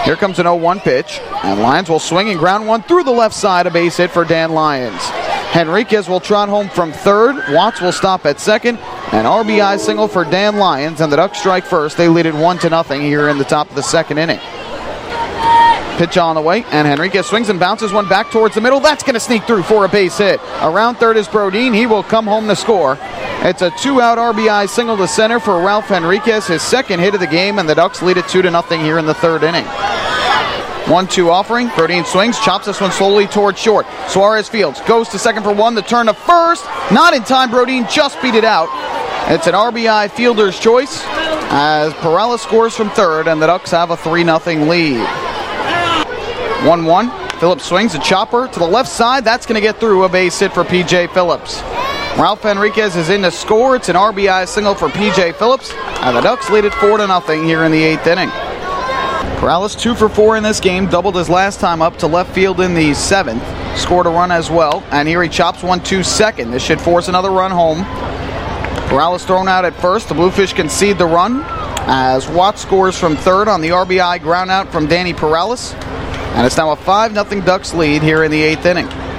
Here comes an 0-1 pitch, and Lyons will swing and ground one through the left side, a base hit for Dan Lyons. Henriquez will trot home from third. Watts will stop at second. An RBI single for Dan Lyons, and the Ducks strike first. They lead it 1-0 here in the top of the second inning. Pitch on the way, and Henriquez swings and bounces one back towards the middle. That's going to sneak through for a base hit. Around third is Brodin. He will come home to score. It's a 2-out RBI single to center for Ralph Henriquez, his second hit of the game, and the Ducks lead it 2-0 here in the third inning. 1-2 offering. Brodin swings, chops this one slowly towards short. Suarez fields, goes to second for one. The turn to first. Not in time. Brodin just beat it out. It's an RBI fielder's choice as Perella scores from third, and the Ducks have a 3-0 lead. 1-1. Phillips swings a chopper to the left side. That's going to get through, a base hit for P.J. Phillips. Ralph Henriquez is in to score. It's an RBI single for P.J. Phillips, and the Ducks lead it 4-0 here in the eighth inning. Perales 2 for 4 in this game, doubled his last time up to left field in the seventh. Scored a run as well, and here he chops 1-2 second. This should force another run home. Perales thrown out at first. The Bluefish concede the run as Watts scores from third on the RBI ground out from Danny Perales. And it's now a 5-0 Ducks lead here in the eighth inning.